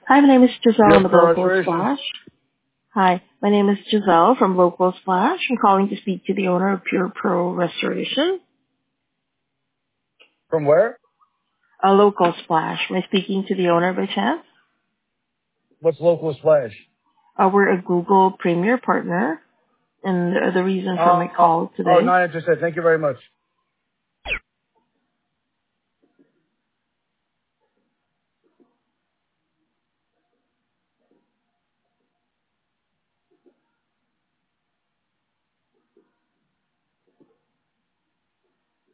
Hi, my name is Giselle Yep, from the for Local restoration. Splash. Hi, my name is Giselle from Local Splash. I'm calling to speak to the owner of Pure Pro Restoration. From where? A Local Splash. Am I speaking to the owner by chance? What's Local Splash? We're a Google Premier partner, and the reason for my call today. Not interested. Thank you very much.